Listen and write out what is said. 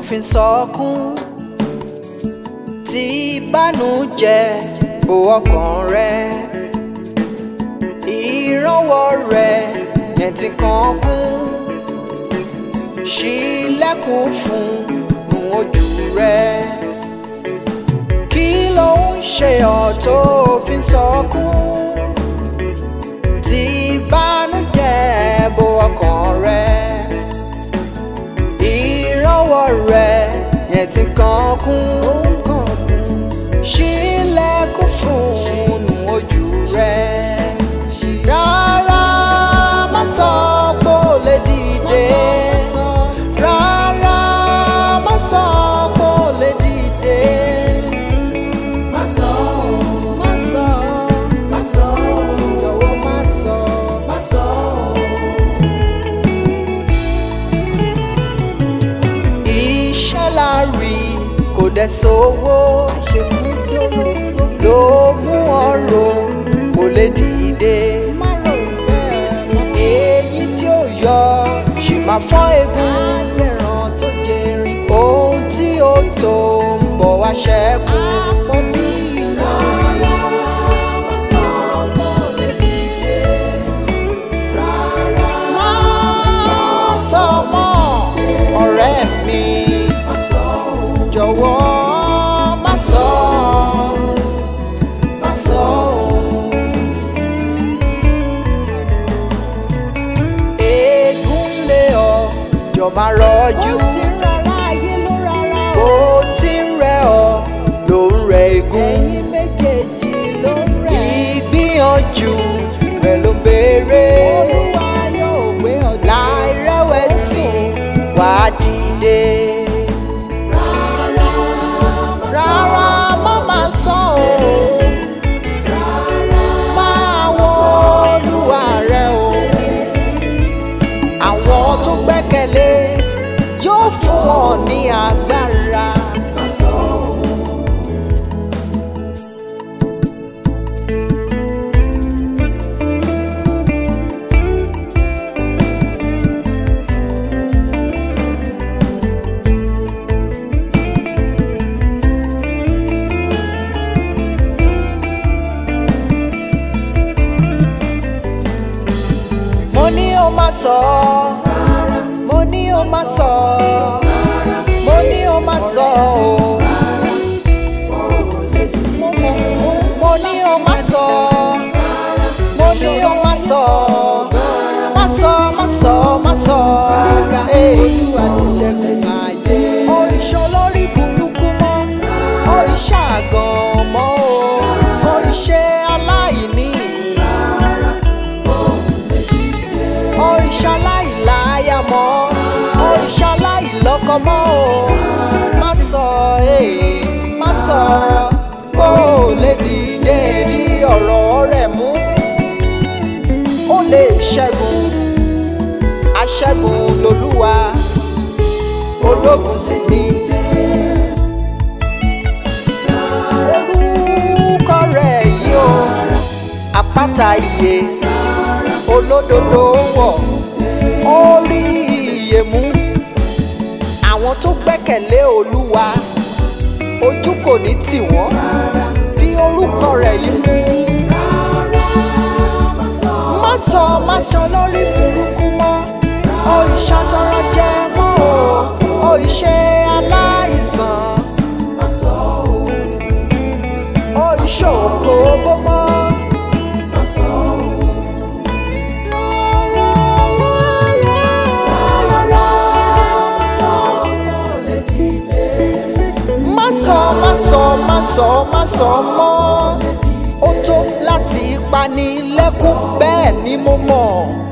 fi ń sọkún, tí ìbànújẹ́ bo ọkàn rẹ, ìrànwọ́ rẹ yẹn ti kàn kún, ṣílẹ̀kùn fún nu ojú rẹ. Kí ló ń ṣe ọ́ tó fi ń sọkún, tí ìbànújẹ́ bo ọkàn rẹ, ìrànwọ́ rẹ yẹn ti kàn kún, ṣílẹ̀kùn fún nu ojú rẹ. Rárá má sọ pé ó lè dìde, rárá má sọ pé ó lè dìde. Má sọ, má sọ, má sọ, jọ̀wọ́ má sọ, má sọ. Iṣẹ́ la rí kò dẹ̀ sówó, ló mú ọ̀rọ̀ kò lè dìde. Èyí tí ó yọ ṣì máa fọ́ egun, ohun tí ó tó ń bọ̀ wá ṣẹ́kù. Má sọ mọ́ ọ̀rẹ́ mi, jọ̀wọ́ má sọ. Máa rọ́jú, ó ti ń rárá ayé ló rárá o, ó ti ń rẹ ọ ló ń rẹ igun, ẹ̀yin méjèèjì ló ń rẹ. Ìgbìyànjú rẹ ló ń béèrè, Olúwa yóò gbé ọ̀dọ́ láì rẹ̀wẹ̀sì wá dìde. Rárá má máa sọ o, máa wo Olúwa rẹ o. Àwọn tó gbẹ́kẹ̀lé yóò fún wọn ní agbára. Mo ní o máa sọ, mo ní o máa sọ, mo ní o máa sọ o. Mo ní o máa sọ, mo ní o máa sọ, má sọ, má sọ, má sọ. Olúwa ti ṣẹ́gun ayé. Òrìṣà olórí burúkú mọ́, òrìṣà àgàn mọ́ o, òrìṣà aláìní, òrìṣà láìláyà mọ́, òrìṣà láìlọ́kọ mọ́ o. Má sọ, má sọ bó lè dìde di ọ̀rọ̀ rẹ̀ mú. Ó lè ṣẹ́gun, aṣẹ́gun lolúwa, ológun sì ni. Orúkọ rẹ̀ yìí o, àpáta ìyè, olódodo wọ̀, ó rí ìyè mú. Àwọn tó gbẹ́kẹ̀lé Olúwa ojú kò ní tì wọ́n, di orúkọ rẹ̀ yìí mú. Má sọ, má sọ lórí burúkú mọ́, òrìṣà tọrọ jẹ mọ́ o, òrìṣà aláìsàn, òrìṣà òkòbó mọ́. Má sọ mọ́, ó tó láti pani lẹ́kún, bẹ́ẹ̀ ni mo mọ̀.